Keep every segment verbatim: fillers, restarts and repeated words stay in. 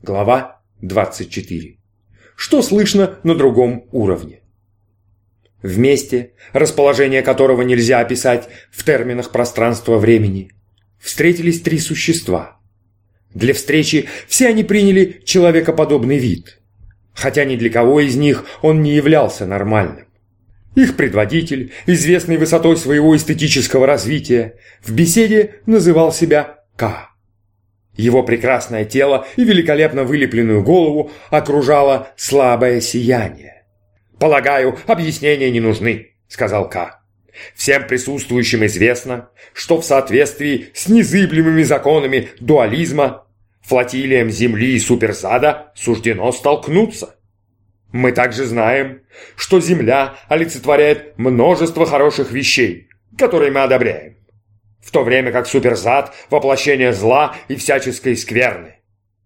Глава двадцать четыре. Что слышно на другом уровне? В месте, расположение которого нельзя описать в терминах пространства-времени, встретились три существа. Для встречи все они приняли человекоподобный вид, хотя ни для кого из них он не являлся нормальным. Их предводитель, известный высотой своего эстетического развития, в беседе называл себя К. Его прекрасное тело и великолепно вылепленную голову окружало слабое сияние. «Полагаю, объяснения не нужны», — сказал К. «Всем присутствующим известно, что в соответствии с незыблемыми законами дуализма флотилиям Земли и Суперзада суждено столкнуться. Мы также знаем, что Земля олицетворяет множество хороших вещей, которые мы одобряем, в то время как Суперзад – воплощение зла и всяческой скверны.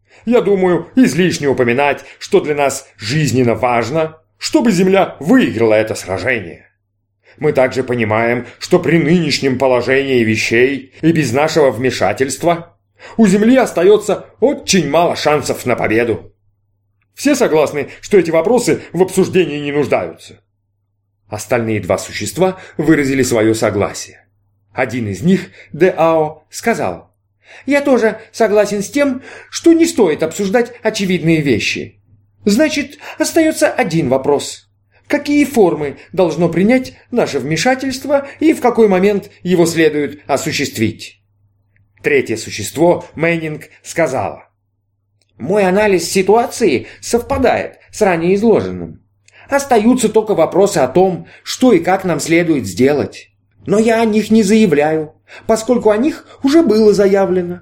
Я думаю, излишне упоминать, что для нас жизненно важно, чтобы Земля выиграла это сражение. Мы также понимаем, что при нынешнем положении вещей и без нашего вмешательства у Земли остается очень мало шансов на победу. Все согласны, что эти вопросы в обсуждении не нуждаются?» Остальные два существа выразили свое согласие. Один из них, Де-Ао, сказал: «Я тоже согласен с тем, что не стоит обсуждать очевидные вещи. Значит, остается один вопрос. Какие формы должно принять наше вмешательство и в какой момент его следует осуществить?» Третье существо, Мэннинг, сказала: «Мой анализ ситуации совпадает с ранее изложенным. Остаются только вопросы о том, что и как нам следует сделать. Но я о них не заявляю, поскольку о них уже было заявлено».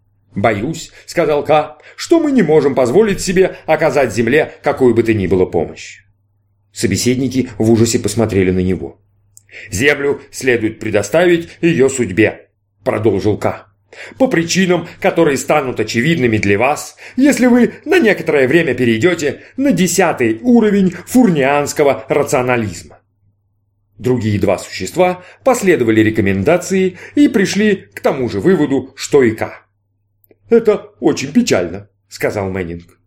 «Боюсь, — сказал К, — что мы не можем позволить себе оказать Земле какую бы то ни было помощь». Собеседники в ужасе посмотрели на него. «Землю следует предоставить ее судьбе», — продолжил К, «по причинам, которые станут очевидными для вас, если вы на некоторое время перейдете на десятый уровень фурнианского рационализма». Другие два существа последовали рекомендации и пришли к тому же выводу, что и К. «Это очень печально», — сказал Мэннинг.